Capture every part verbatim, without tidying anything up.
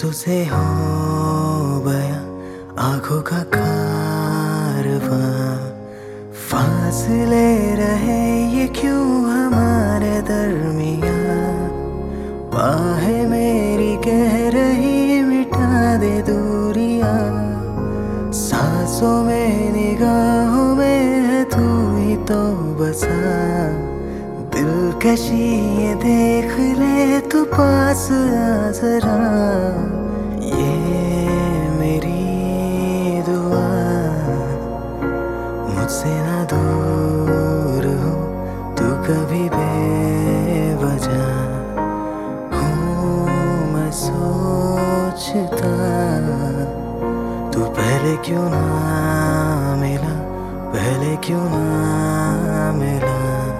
अरसों से हो गया आंखों का कारवां, फासले रहे ये क्यों हमारे दरमियां। बाहें मेरी कह रही मिटा दे दूरियां, सांसों में निगाहों में है तू ही तो बसा। दिलकशी ये देख ले तू पास आ जरा, ये मेरी दुआ। मुझसे ना दूर हो तू कभी बेवजह, हूँ मैं सोचता तू पहले क्यों ना मिला, पहले क्यों ना मिला।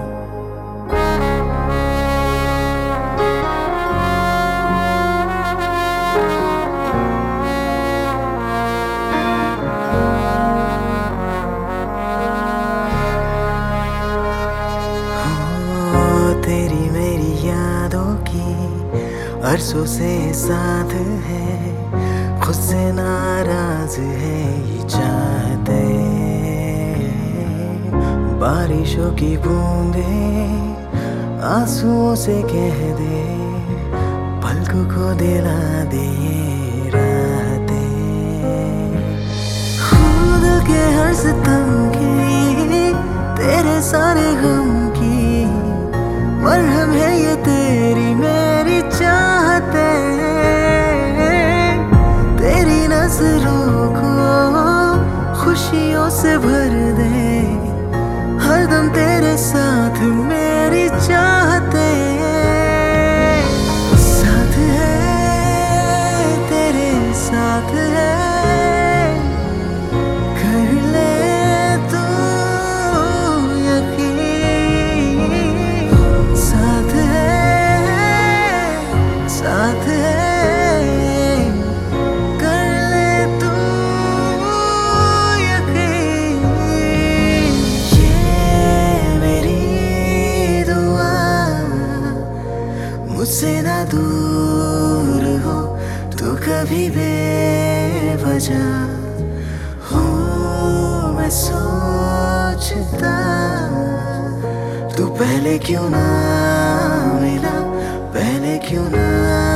तेरी मेरी यादों की अरसों से साथ है, खुद से नाराज है ये चाहते। बारिशों की बूंदें आंसुओं से कह दे, पलकों को दिला दे ये राहते। खुद के हर सितम की तेरे सारे गम की मरहम है ये तेरी मेरी चाहते। तेरी नजरों को खुशियों से भर दे, हरदम तेरे साथ मेरी चाहते। साथ है तेरे साथ है, कर ले तू यकीन। साथ है साथ है, कर ले तू यकीन। ये मेरी दुआ, मुझसे ना दूर हो तू कभी बेवजह, हूँ मैं सोचता तू पहले क्यों ना मिला, पहले क्यों ना